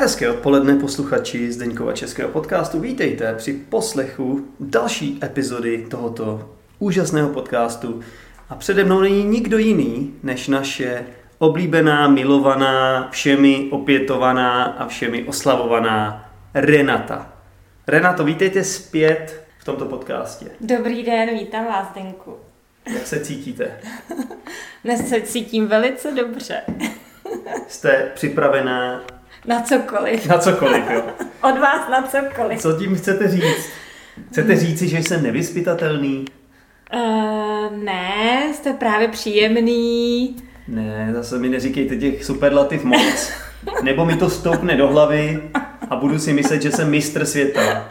Hezké odpoledne, posluchači Zdeňkova českého podcastu. Vítejte při poslechu další epizody tohoto úžasného podcastu. A přede mnou není nikdo jiný, než naše oblíbená, milovaná, všemi opětovaná a všemi oslavovaná Renata. Renato, vítejte zpět v tomto podcastě. Dobrý den, vítám vás, Zdenku. Jak se cítíte? Dnes se cítím velice dobře. Jste připravená? Na cokoliv. Na cokoliv, jo. Od vás na cokoliv. Co tím chcete říct? Chcete říci, že jsem nevyzpytatelný? Ne, jste právě příjemný. Ne, zase mi neříkejte těch superlativ moc. Nebo mi to stoupne do hlavy a budu si myslet, že jsem mistr světa.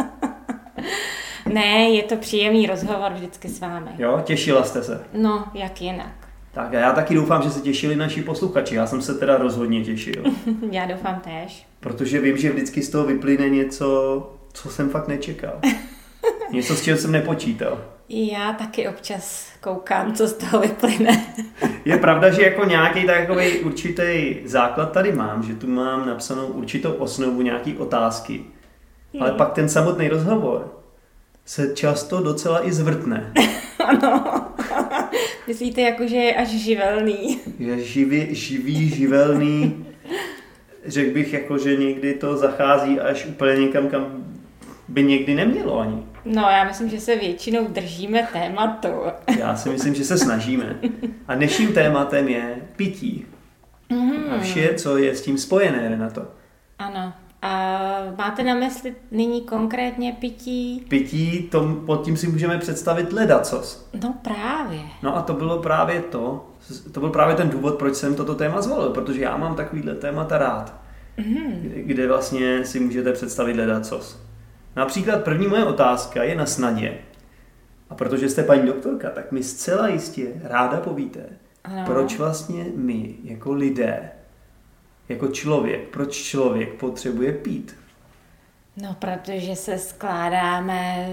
Ne, je to příjemný rozhovor vždycky s vámi. Jo, těšila jste se. No, jak jinak. Tak a já taky doufám, že se těšili naši posluchači. Já jsem se teda rozhodně těšil. Já doufám též. Protože vím, že vždycky z toho vyplyne něco, co jsem fakt nečekal. Něco, s čím jsem nepočítal. Já taky občas koukám, co z toho vyplyne. Je pravda, že jako nějaký takový určitý základ tady mám, že tu mám napsanou určitou osnovu, nějaký otázky. Ale pak ten samotný rozhovor se často docela i zvrtne. Ano. Myslíte, jako, že je až živelný? Je živý, živelný. Řekl bych, jako, že někdy to zachází až úplně někam, kam by někdy nemělo ani. No, já myslím, že se většinou držíme tématu. Já si myslím, že se snažíme. A dnešním tématem je pití. A vše, co je s tím spojené, Renato. Ano. A máte na mysli nyní konkrétně pití? Pití, pod tím si můžeme představit ledacos. No právě. No a to bylo právě to byl právě ten důvod, proč jsem toto téma zvolil, protože já mám takovýhle témata rád, kde vlastně si můžete představit ledacos. Například první moje otázka je na snadě. A protože jste paní doktorka, tak mi zcela jistě ráda povíte, proč vlastně my jako lidé, jako člověk, proč člověk potřebuje pít? No, protože se skládáme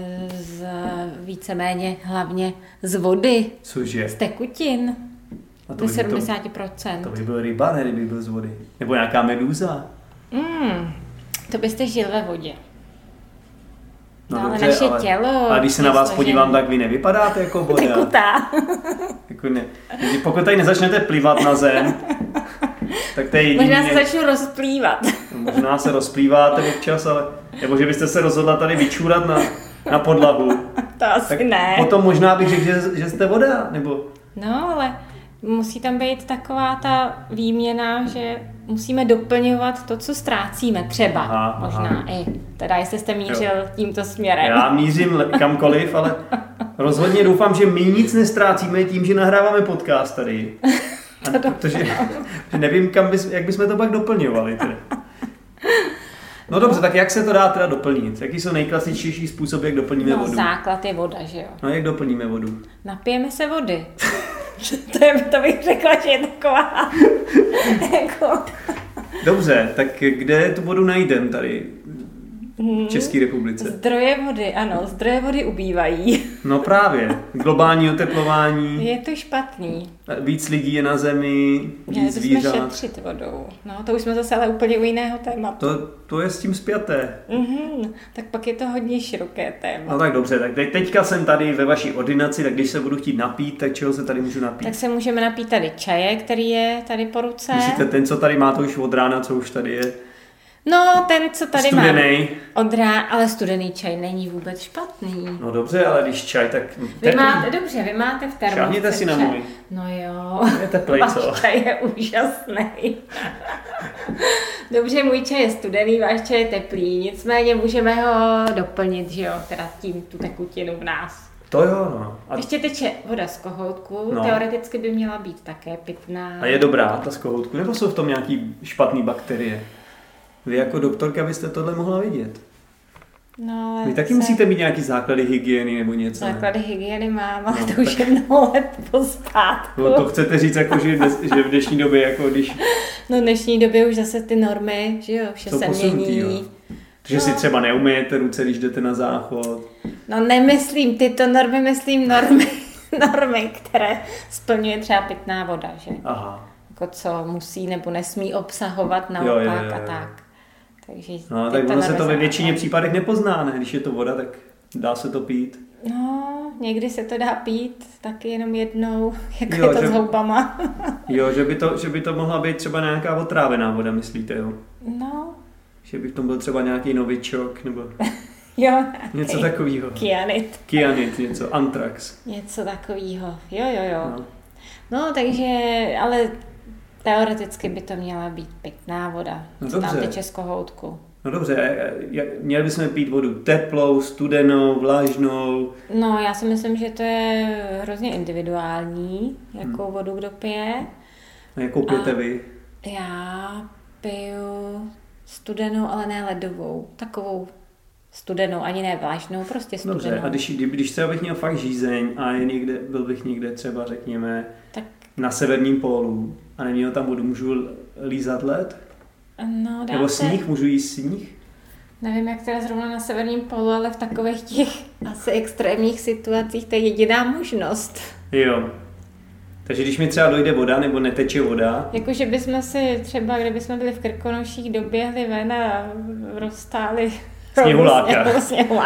víceméně hlavně z vody. Cože? Z tekutin. Do 70%. To by byl ryba, ne, kdyby byl z vody. Nebo nějaká medúza. To byste žil ve vodě. No ale dobře, naše tělo... A když se na vás podívám, tak vy nevypadáte jako voda. Tekutá. Jako ne. Pokud tady nezačnete plivat na zem, tak to je jediný... Možná se začnu rozplývat. Možná se rozplýváte občas, ale... Nebo že byste se rozhodla tady vyčůrat na podlahu. To asi tak ne. Potom možná bych řekl, že jste voda, nebo... No, ale musí tam být taková ta výměna, že musíme doplňovat to, co ztrácíme. Třeba. Možná i. Teda, jestli jste mířil tímto směrem. Já mířím kamkoliv, ale rozhodně doufám, že my nic nestrácíme tím, že nahráváme podcast tady. Protože nevím, jak bychom to pak doplňovali. Tedy. No dobře, tak jak se to dá teda doplnit? Jaký jsou nejklasičtější způsoby, jak doplníme vodu? Základ je voda, že jo? No jak doplníme vodu? Napijeme se vody. to bych řekla, že je taková... jako... Dobře, tak kde tu vodu najdem tady v České republice? Zdroje vody, ano, zdroje vody ubývají. No právě, globální oteplování. Je to špatný. Víc lidí je na zemi, víc zvířat. Měli bychom šetřit vodou. No, to už jsme zase ale úplně u jiného tématu. To je s tím spjaté. Tak pak je to hodně široké téma. No tak dobře, tak teďka jsem tady ve vaší ordinaci, tak když se budu chtít napít, tak čeho se tady můžu napít? Tak se můžeme napít tady čaje, který je tady po ruce. Myslíte ten, co tady máte už od rána, co už tady je? No, ten, co tady studený. Ale studený čaj není vůbec špatný. No dobře, ale když čaj, tak... Vy máte v termosce. Šáhněte si na můj. No jo. Je teplej, co? Váš čaj je úžasný. Dobře, můj čaj je studený, váš čaj je teplý, nicméně můžeme ho doplnit, že jo, teda tím tu tekutinu v nás. To jo, no. Ještě teče voda z kohoutku, teoreticky by měla být také pitná. A je dobrá ta z kohoutku, nebo jsou v tom nějaký špatný bakterie? Vy jako doktorka byste tohle mohla vidět. No, ale vy taky musíte mít nějaký základy hygieny nebo něco. Základy hygieny mám, ale to už je mnoho let pospátku. No to chcete říct, jako, že v dnešní době, jako když... No v dnešní době už zase ty normy, že jo, vše se mění. Jo. Že si třeba neumyjete ruce, když jdete na záchod. No nemyslím tyto normy, myslím normy, které splňuje třeba pitná voda, že? Aha. Jako co musí nebo nesmí obsahovat naopak a tak. Takže no, tak ono se to ve většině případech nepozná, ne? Když je to voda, tak dá se to pít. No, někdy se to dá pít, taky jenom jednou, jako je to s houbama. Jo, že by to mohla být třeba nějaká otrávená voda, myslíte, jo? No. Že by v tom byl třeba nějaký novičok, nebo jo, něco takového. Kyanid, něco, antrax. Něco takového, jo. No, takže, ale teoreticky by to měla být pitná voda, co tam teče z kohoutku. No dobře, měli bychom pít vodu teplou, studenou, vlažnou? No, já si myslím, že to je hrozně individuální, jakou vodu kdo pije. A jakou pijete vy? Já piju studenou, ale ne ledovou. Takovou studenou, ani ne vlažnou, prostě studenou. Dobře, a když třeba bych měl fakt žízeň a byl bych někde třeba, řekněme, na severním pólu a neměl tam vodu, můžu lízat led? No, nebo sníh, můžu jíst sníh? Nevím, jak teda zrovna na severním pólu, ale v takových těch asi extrémních situacích to je jediná možnost. Jo. Takže když mi třeba dojde voda nebo neteče voda... Jakože bychom si třeba, kdybychom byli v Krkonoších, doběhli ven a roztáli sněhuláka.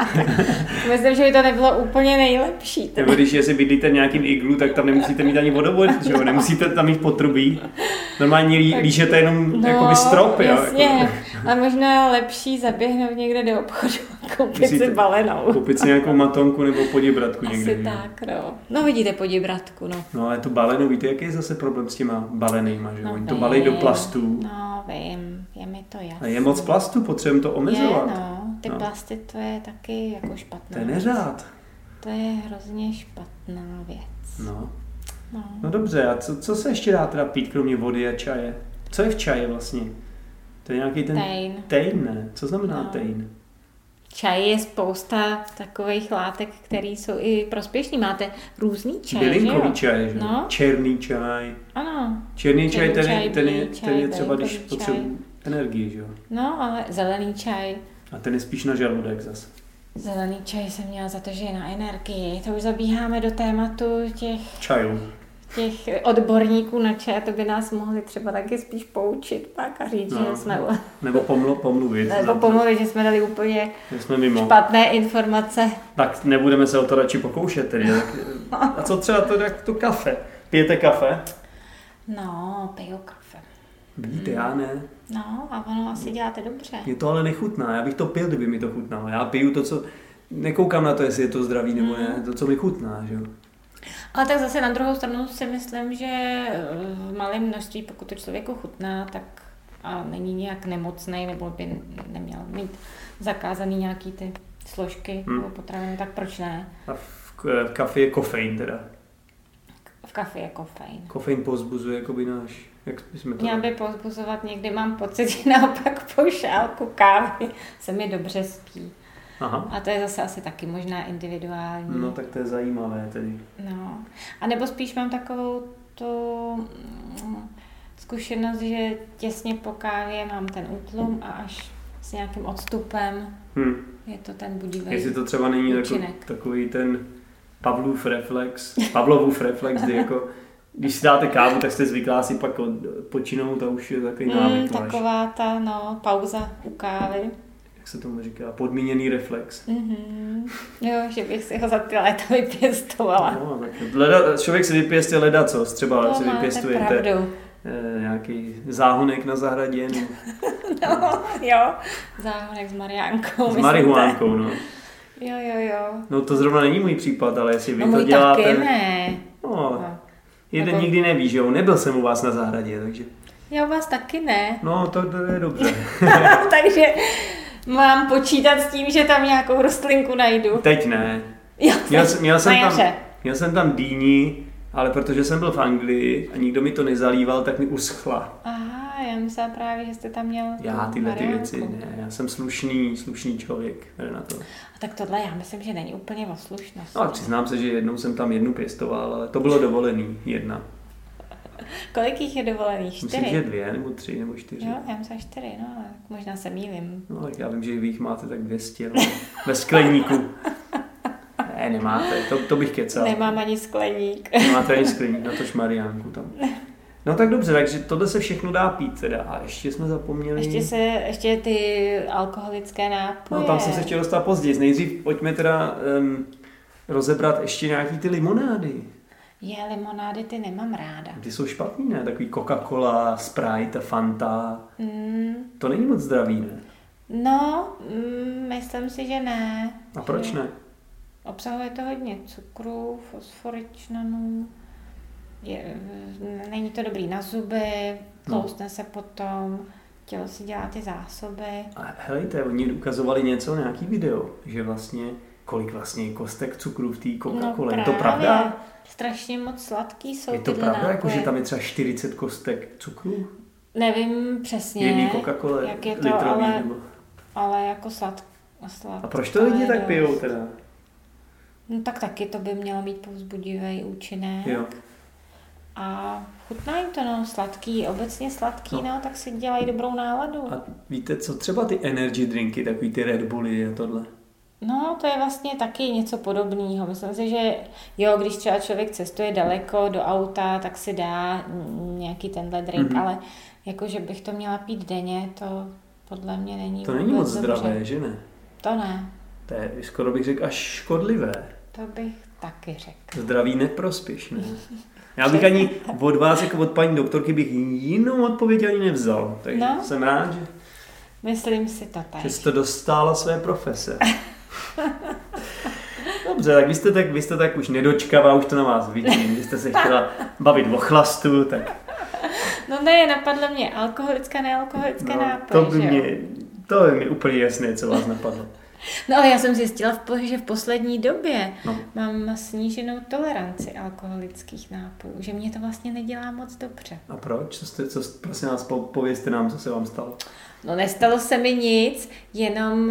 Myslím, že by to nebylo úplně nejlepší. Nebo když si bydlíte v nějakým iglu, tak tam nemusíte mít ani vodovod, že jo? Nemusíte tam mít potrubí. Normálně lížete jenom jakoby strop, jasně. jo? A možná lepší zaběhnout někde do obchodu a koupit si balenou. Koupit si nějakou matonku nebo poděbratku někde. Asi tak, no. No vidíte poděbratku, no. No ale to balenu, víte, jaký je zase problém s těma balenýma, že jo? Oni to balej do plastů. No, vím, je mi to jasné. A je moc plastu, potřebujeme to omezovat. Je, no. Ty plasty, to je taky jako špatná. To je neřád. To je hrozně špatná věc. No dobře, a co se ještě dá teda pít, kromě vody a čaje? Co je v čaji vlastně? To je nějaký ten... Tein, ne? Co znamená tein? Čaj je spousta takových látek, které jsou i prospěšný. Máte různý čaj, bylinkový čaj, že? No? Černý čaj. Ano. Černý čaj, ten je třeba, když potřebuji energii, že jo? No, ale zelený čaj. A ten je spíš na žaludek zase. Zelený čaj jsem měla za to, že je na energii. To už zabíháme do tématu těch odborníků na čaj, to by nás mohli třeba taky spíš poučit pak a říct, že jsme... Nebo pomluvit. Nebo pomluvit, že jsme dali úplně špatné informace. Tak nebudeme se o to radši pokoušet tedy. A co třeba to kafe? Pijete kafe? No, piju kafe. Vidíte, já ne. No, a ono asi děláte dobře. Mě to ale nechutná, já bych to pil, kdyby mi to chutnalo. Já piju to, co... Nekoukám na to, jestli je to zdravý nebo ne, to, co mi chutná, že jo. Ale tak zase na druhou stranu si myslím, že v malém množství, pokud to člověku chutná, tak a není nějak nemocnej, nebo by neměl mít zakázaný nějaký ty složky nebo potraviny, tak proč ne? A v kafe je kofein teda? V kafe je kofein. Kofein povzbuzuje jakoby náš... Jak bychom to... Měl by povzbuzovat, někdy mám pocit, že naopak po šálku kávy se mi dobře spí. Aha. A to je zase asi taky možná individuální. No tak to je zajímavé tedy. No. A nebo spíš mám takovou tu zkušenost, že těsně po kávě mám ten útlum a až s nějakým odstupem je to ten budivý. Jestli to třeba není takový ten Pavlov reflex, kdy jako když si dáte kávu, tak jste zvyklá si pak počinout a už je takový návyk. Taková ta pauza u kávy. Jak se tomu říká? Podmíněný reflex. Jo, že bych si ho za ty léta vypěstovala. No, tak člověk si vypěstuje ledacos, třeba si vypěstujete nějaký záhonek na zahradě. No, jo, záhonek s mariánkou. S marihuánkou, no. Jo. No to zrovna není můj případ, ale jestli vy to děláte... taky ne. No, jeden nikdy neví, že jo, nebyl jsem u vás na zahradě, takže... Já u vás taky ne. No, to je dobře. Takže mám počítat s tím, že tam nějakou rostlinku najdu. Teď ne. Měl jsem tam dýni, ale protože jsem byl v Anglii a nikdo mi to nezalíval, tak mi uschla. Aha, já myslela právě, že jste tam měl já tyhle ty věci, ne, já jsem slušný člověk, na to. A tak tohle já myslím, že není úplně o slušnosti. No, přiznám se, že jednou jsem tam jednu pěstoval, ale to bylo dovolený, jedna. Kolik jich je dovolených? 4? Myslím, že 2 nebo 3 nebo 4. Jo, já myslím 4, no, ale možná se mýlím. No, tak já vím, že vy jich máte tak 200, no, ve skleníku. Ne, nemáte, to bych kecal. Nemám ani skleník. Nemáte ani skleník, na tož Mariánku tam. No tak dobře, takže tohle se všechno dá pít teda. A ještě jsme zapomněli... Ještě ty alkoholické nápoje. No tam jsem se chtěl dostat později. Nejdřív pojďme teda rozebrat ještě nějaký ty limonády. Limonády ty nemám ráda. Ty jsou špatný, ne? Takový Coca-Cola, Sprite, Fanta. To není moc zdravý, ne? No, myslím si, že ne. A proč ne? Obsahuje to hodně cukru, fosforičnanů. Není to dobrý na zuby, tloustne se potom, tělo si dělá ty zásoby. A helejte, oni ukazovali nějaký video, že vlastně, kolik vlastně kostek cukru v té Coca-Cole. Je to pravda? Strašně moc sladký jsou tyhle nápoje. Je to pravda, jako, že tam je třeba 40 kostek cukru? Nevím přesně, jedný Coca-Cola, jak je to, litrový, ale jako sladký. A proč to lidi tak pijou teda? No tak taky to by mělo mít povzbudivý účinek. Jo. A chutná jim to, no, sladký, obecně sladký, no, tak si dělají dobrou náladu. A víte, co třeba ty energy drinky, takový ty Red Bully a tohle? No, to je vlastně taky něco podobného. Myslím si, že jo, když třeba člověk cestuje daleko do auta, tak si dá nějaký tenhle drink, ale jako, že bych to měla pít denně, to podle mě není. To není moc zdravé, že ne? To ne. To je, skoro bych řekl, až škodlivé. To bych taky řekl. Zdraví neprospěšné. Já bych ani od vás, jako od paní doktorky, bych jinou odpověď ani nevzal. Takže jsem rád, že... Myslím si to tak. Že jste dostála své profese. Dobře, tak vy jste tak už nedočkavá, už to na vás vidím. Vy jste se chtěla bavit o chlastu, tak... No ne, napadlo mě alkoholické, nealkoholické nápoje, to je mi úplně jasné, co vás napadlo. No ale já jsem zjistila, že v poslední době mám sníženou toleranci alkoholických nápojů, že mě to vlastně nedělá moc dobře. A proč? Prosím vás, povězte nám, co se vám stalo. No nestalo se mi nic, jenom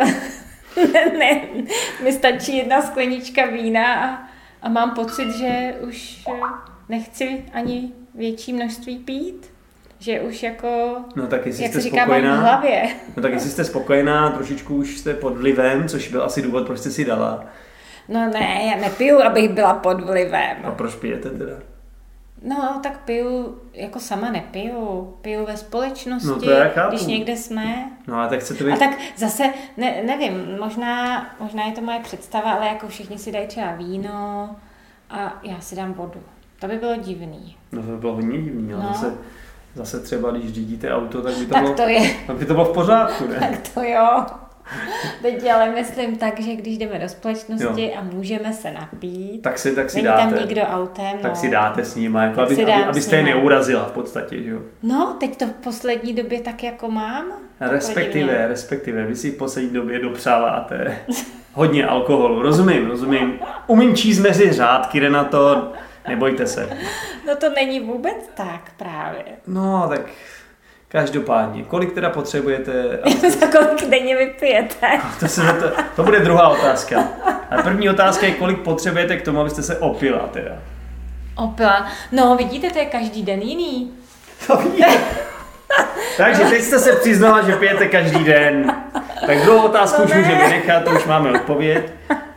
mi stačí jedna sklenička vína a mám pocit, že už nechci ani větší množství pít. Že už jako, jak se říká, mám v hlavě. No tak jestli jste spokojená, trošičku už jste pod vlivem, což byl asi důvod, proč jste si dala. No ne, já nepiju, abych byla pod vlivem. A proč pijete teda? No tak piju, jako sama nepiju. Piju ve společnosti, když někde jsme. No a tak chcete být... A tak zase, nevím, možná je to moje představa, ale jako všichni si dají třeba víno a já si dám vodu. To by bylo divný. No to by bylo hodně divný, ale zase třeba, když řídíte auto, tak by to bylo v pořádku, ne? Tak to jo. Teď ale myslím tak, že když jdeme do společnosti a můžeme se napít, tak si není dáte, tam nikdo autem, tak si dáte s nima, jako abyste je neurazila v podstatě, že jo? No, teď to v poslední době tak jako mám. Respektive, vy si v poslední době dopřáváte hodně alkoholu, rozumím. Umím číst mezi řádky, jde na to, nebojte se. No to není vůbec tak právě. No, tak každopádně, kolik teda potřebujete? Za kolik denně vypijete? To bude druhá otázka. A první otázka je, kolik potřebujete k tomu, abyste se opila teda. Opila? No, vidíte, to je každý den jiný. To vidíte. Takže teď jste se přiznala, že pijete každý den. Tak druhou otázku už můžeme nechat, to už máme odpověď.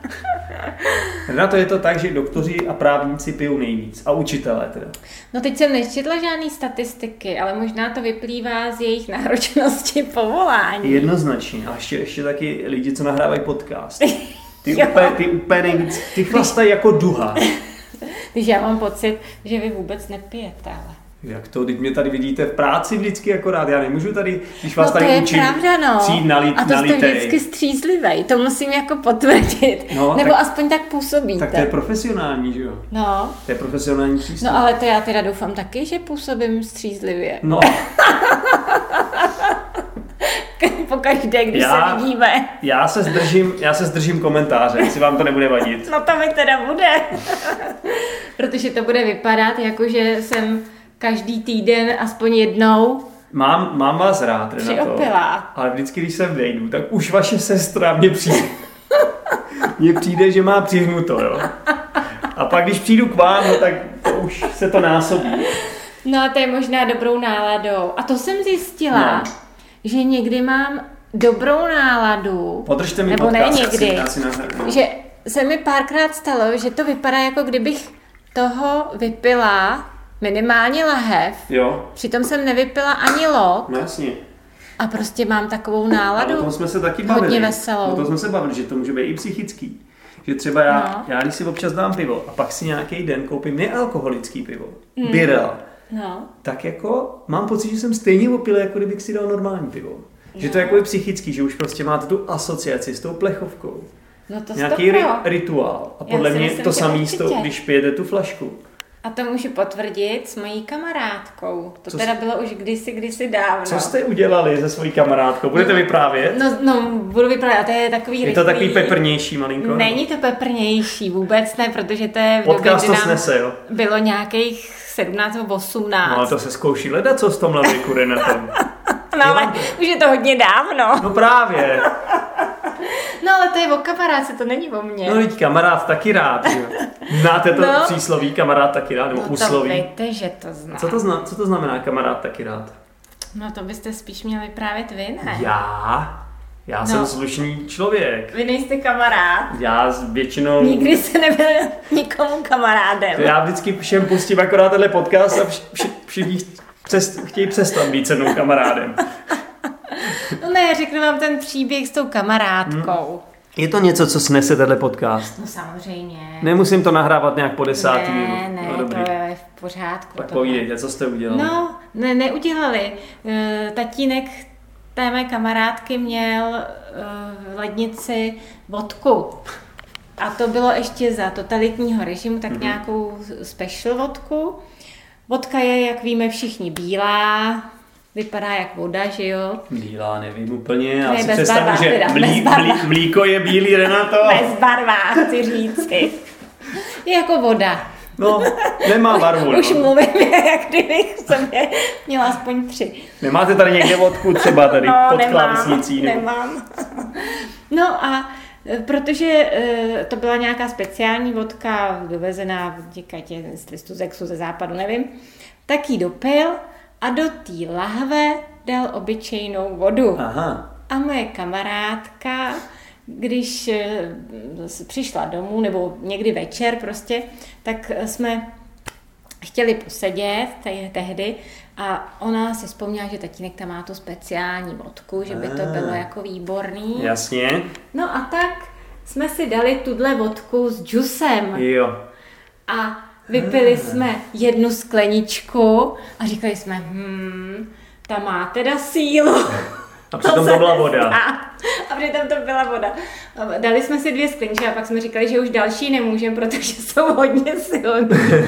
Na to je to tak, že doktoři a právníci pijou nejvíc. A učitelé teda. No teď jsem nečetla žádný statistiky, ale možná to vyplývá z jejich náročnosti povolání. Jednoznačně. A ještě taky lidi, co nahrávají podcast. Ty úplně nejvíc, ty chlastají jako duha. Když já mám pocit, že vy vůbec nepijete, ale... Jak to, když mě tady vidíte v práci vždycky akorát, já nemůžu tady, když vás tady učím, přijít na litej. A to jste vždycky střízlivej, to musím jako potvrdit. No, nebo aspoň tak působíte. Tak to je profesionální, že jo? No. To je profesionální přístup. No ale to já teda doufám taky, že působím střízlivě. No. Pokaždé, když se vidíme. Já se zdržím komentáře, jestli vám to nebude vadit. No to mi teda bude. Protože to bude vypadat jako, že jsem každý týden aspoň jednou Mám vás rád, Renato, ale vždycky, když sem vejdu, tak už vaše sestra mně přijde, že má přihnuto, jo. A pak, když přijdu k vám, no, tak to už se to násobí. No, to je možná dobrou náladou. A to jsem zjistila, že někdy mám dobrou náladu. Podržte mi nebo podcast, ne někdy, že se mi párkrát stalo, že to vypadá, jako kdybych toho vypila minimálně lahev. Jo. Přitom jsem nevypila ani lok. No jasně. A prostě mám takovou náladu. A o tom jsme se taky bavili. Hodně veselou. O tom jsme se bavili, že to může být i psychický. Že třeba já když si občas dám pivo a pak si nějaký den koupím nealkoholický pivo, Birell, tak jako mám pocit, že jsem stejně opil, jako kdybych si dal normální pivo. Že to je jako psychický, že už prostě máte tu asociaci s tou plechovkou. No to nějaký rituál. A podle mě to samý, když pijete tu flašku. A to můžu potvrdit s mojí kamarádkou. To teda bylo už kdysi dávno. Co jste udělali se svojí kamarádkou? Budete vyprávět? No, budu vyprávět. A to je takový rychlý. Je to takový peprnější malinko? Není to peprnější, vůbec ne, protože to je v době, kdy nám jo? Bylo nějakých 17 nebo 18. No ale to se zkouší hledat, co s tomhle věku jde na tom. No ale už je to hodně dávno. No právě. No ale to je o kamarádce, to není o mně. No teď kamarád taky rád, jo. Znáte to přísloví kamarád taky rád, nebo úsloví? No to víte, že to znám. Co to znamená kamarád taky rád? No to byste spíš měli vyprávět vy, ne? Já jsem slušný člověk. Vy nejste kamarád. Já většinou... Nikdy se nebyl nikomu kamarádem. Já vždycky všem pustím akorát tenhle podcast a všichni chtějí přestat být se mnou kamarádem. No ne, řeknu vám ten příběh s tou kamarádkou. Je to něco, co snese tenhle podcast? No samozřejmě. Nemusím to nahrávat nějak po 10. Ne, no, to je v pořádku. Tak povídejte, co jste udělali? No, neudělali. Tatínek té mé kamarádky měl v lednici vodku. A to bylo ještě za totalitního režimu, tak nějakou special vodku. Vodka je, jak víme všichni, bílá. Vypadá jak voda, že jo? Bílá, nevím úplně. Já si představuji, že mlíko je bílý, Renato. Bezbarvá, chci říci. Je jako voda. No, nemá barvu. Už mluvím, jak kdybych se měla aspoň 3. Nemáte tady někde vodku třeba tady pod klávesnicí? Nemám. No a protože to byla nějaká speciální vodka, dovezená z listu Zexu ze západu, nevím, tak ji dopil a do té lahve dal obyčejnou vodu. Aha. A moje kamarádka, když přišla domů, nebo někdy večer prostě, tak jsme chtěli posedět tehdy a ona si vzpomněla, že tatínek tam má tu speciální vodku, že by to bylo jako výborný. Jasně. No a tak jsme si dali tuhle vodku s džusem. Jo. A vypili jsme 1 skleničku a říkali jsme, ta má teda sílu. A přitom to byla voda. A přitom to byla voda. Dali jsme si 2 skleničky a pak jsme říkali, že už další nemůžeme, protože jsou hodně silný.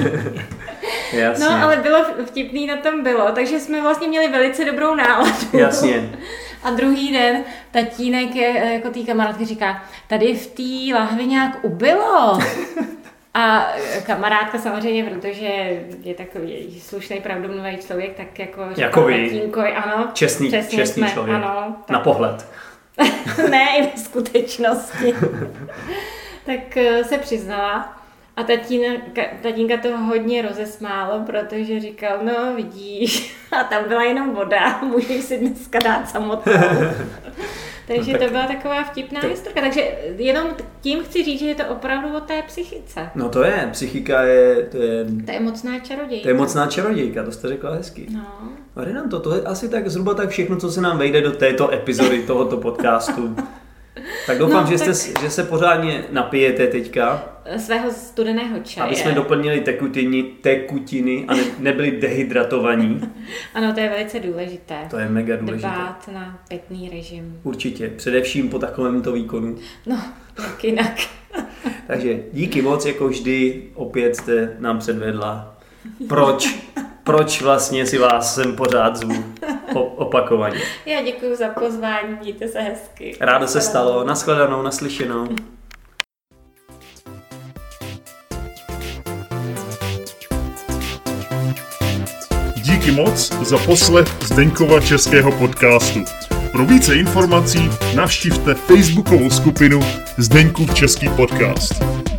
Jasně. No, ale bylo vtipný na tom bylo, takže jsme vlastně měli velice dobrou náladu. Jasně. A druhý den tatínek jako té kamarádky říká, tady v té lahvi nějak ubylo. A kamarádka samozřejmě, protože je takový slušný, pravdomluvý člověk, tak jako říká tatínko, ano. Čestný člověk. Ano, tak. Na pohled. Ne, i ve skutečnosti. Tak se přiznala a tatínka to hodně rozesmálo, protože říkal, no vidíš, a tam byla jenom voda, můžeš si dneska dát samotnou. Takže no, to byla taková vtipná historka. Takže jenom tím chci říct, že je to opravdu o té psychice. No to je, psychika to je mocná čarodějka. To je mocná čarodějka, to jste řekla hezky. No. Renato, to je asi tak zhruba tak všechno, co se nám vejde do této epizody tohoto podcastu. Tak doufám, že se pořádně napijete teďka. Svého studeného čaje. Aby jsme doplnili tekutiny a nebyli dehydratovaní. Ano, to je velice důležité. To je mega důležité. Dbát na pitný režim. Určitě, především po takovémto výkonu. No, jak jinak. Takže díky moc, jako vždy, opět jste nám předvedla. Proč vlastně si vás sem pořád zvu opakovaně. Já děkuji za pozvání, mějte se hezky. Rádo se stalo, nashledanou, naslyšenou. Díky moc za poslech Zdeňkova českého podcastu. Pro více informací navštivte facebookovou skupinu Zdeňkův český podcast.